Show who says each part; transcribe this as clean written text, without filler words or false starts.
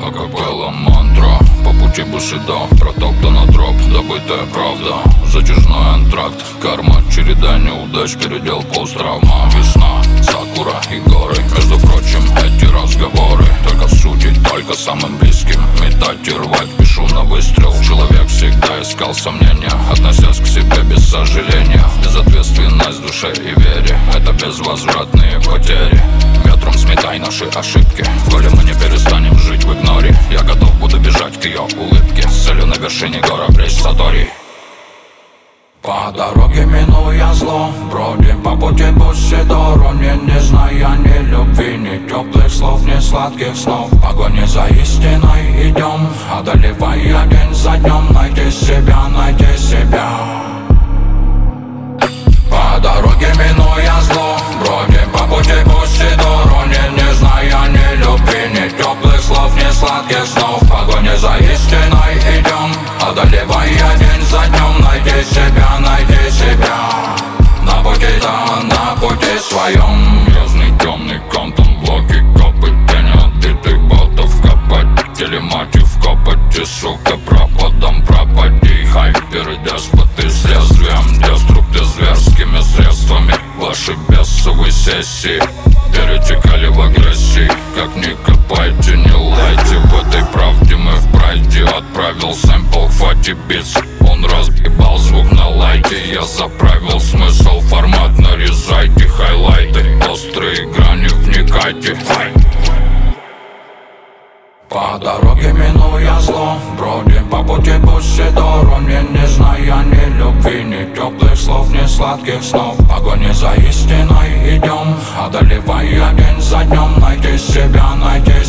Speaker 1: акапелла мантра. По пути Бусидо протоптана троп, добытая правда. Затяжной антракт, карма, череда неудач, передел посттравма. Весна, сакура и горы, между прочим, эти разговоры только в сути, только самым близким. Метать и рвать, пишу на выстрел. Человек всегда искал сомнения, относясь к себе без сожаления. Безответственность в душе и вере, это безвозвратные потери. Ветром сметай наши ошибки, коли мы не перестанем жить в игноре. Я готов буду бежать к ее улыбке, с целью на вершине гор обречь Сатори. По дороге минуя зло, бродим по пути Бусидо, не зная ни любви, ни теплых слов, ни сладких снов. В погоне за истиной идем, одолевая день за днем. Найти себя, найти себя. По дороге минуя зло, бродим по пути Бусидо, не зная ни любви, ни теплых слов, ни сладких снов. В погоне за истиной идем, одолевая день за днем. Найди себя, найди себя. На пути, да, на пути своем. Грязный темный контент, блоки, копы, тени отбитых ботов. Копать, телемати в копоти, сука, пропадом пропади. Хайперы, деспоты с лезвием, деструкты зверскими средствами. Ваши бесовые сессии перетекали в агрессии. Как ни копайте, не лайте, в этой правде мы в прайде. Отправил сэмпл, хвати битс, он разгибал звук на лайте. Я заправил смысл, формат, нарезайте хайлайты. Острые грани, вникайте. По дороге минуя зло, бродим по пути Бусидо, не зная ни любви, ни теплых слов, ни сладких снов. В погоне за истиной идем, одолевая день за днем. Найти себя, найти